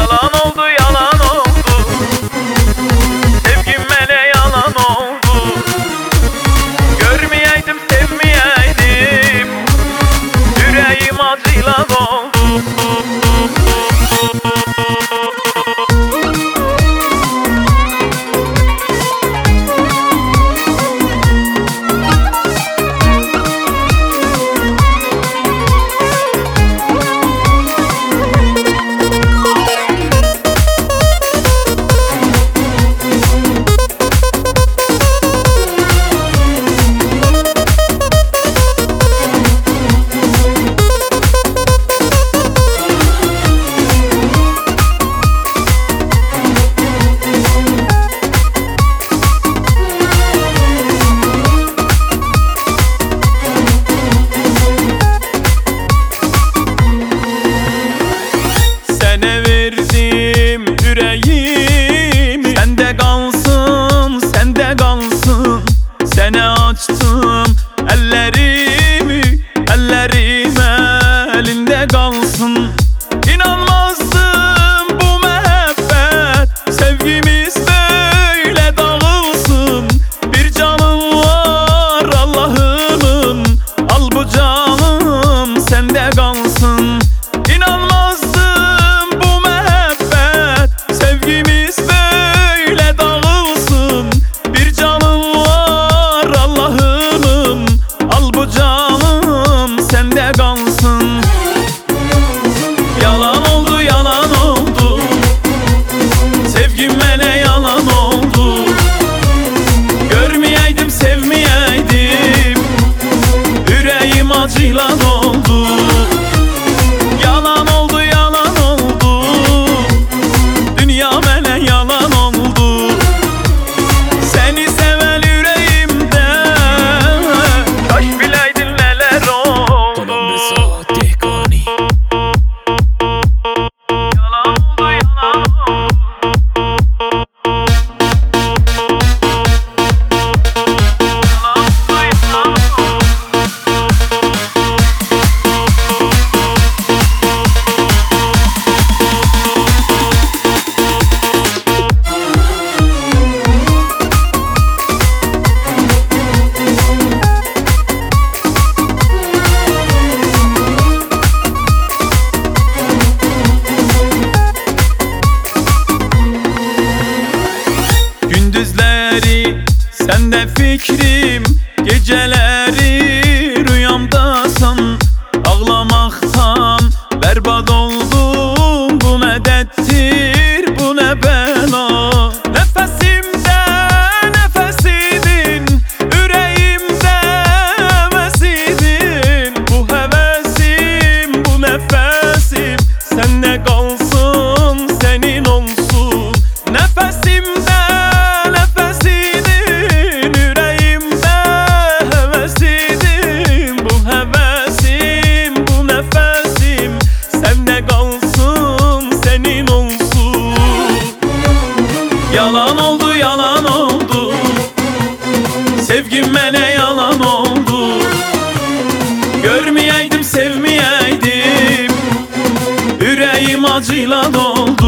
Yalan oldu, yalan oldu. Sevgim hele yalan oldu. Görmeyeydim, sevmeyeydim. Yüreğim acıyla doldu. Yüreğim sende kalsın, sende kalsın. Sene açtım ellerimi, ellerim elinde kalsın. İnanmazdım bu mehabbet, sevgimiz böyle dağılsın. Bir canım var Allah'ımın, al bu canım sende kalsın. İnanmazdım bu mehabbet, sevgimiz böyle dağılsın. Bir canım var Allah'ımın, al bu canım sende kalsın. Yalan oldu, yalan oldu. Sevgim hele yalan oldu. Görmeyeydim, sevmeyeydim. Yüreğim acıyla doldu. Yalan oldu, yalan oldu. Dünyam hele yalan oldu. Seni seven yüreğimde taş bileydin neler oldu. Yalan oldu, yalan oldu. Gündüzleri sende fikrim, geceleri rüyamdasan. Ağlamaktan berbat oldum, bu ne derttir, bu ne bela. Nefesimde nefesidin, yüreğimde hevesidin. Bu hevesim, bu nefesim sende kalsın, senin olsun. Nefesimde yalan oldu, yalan oldu. Sevgim hele yalan oldu. Görmeyeydim, sevmeyeydim. Yüreğim acıyla doldu.